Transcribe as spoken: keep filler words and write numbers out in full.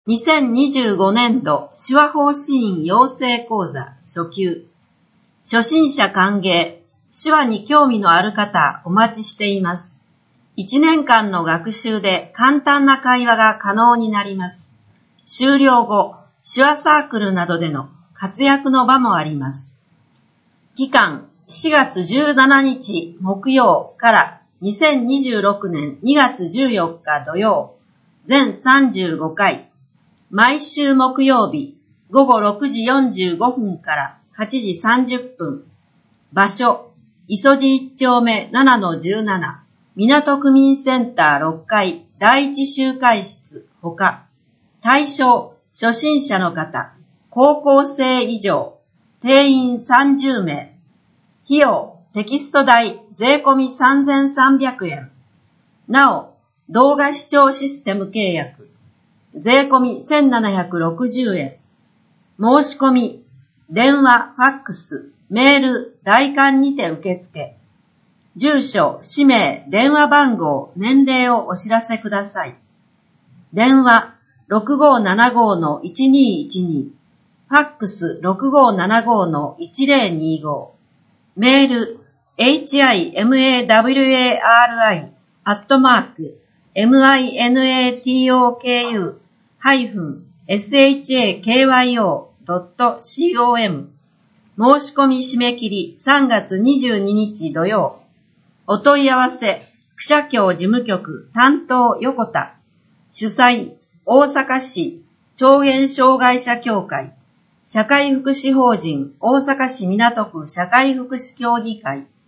にせんにじゅうごねんど手話法師院養成講座初級。初心者歓迎。手話に興味のある方お待ちしています。いちねんかんの学習で簡単な会話が可能になります。修了後、手話サークルなどでの活躍の場もあります。期間しがつじゅうしちにち木曜からにせんにじゅうろくねんにがつじゅうよっか土曜、全さんじゅうごかい。毎週木曜日ごごろくじよんじゅうごふんからはちじさんじゅっぷん。場所、磯路いっちょうめ ななのじゅうなな 港区民センターろっかいだいいち集会室ほか。対象、初心者の方、高校生以上、定員さんじゅうめい。費用、テキスト代税込みさんぜんさんびゃくえん。なお、動画視聴システム契約。税込みせんななひゃくろくじゅうえん。申し込み、電話、ファックス、メール、来館にて受付。住所、氏名、電話番号、年齢をお知らせください。電話 ろくごーななごーのいちにーいちに、ファックス ろくごーななごーのいちぜろにご、メール、himawari アットマーク、minatoku ハイフン shakyo.com。申し込み締め切りさんがつにじゅうににち土曜。お問い合わせ、区社協事務局担当横田。主催、大阪市聴言障害者協会。社会福祉法人大阪市港区社会福祉協議会。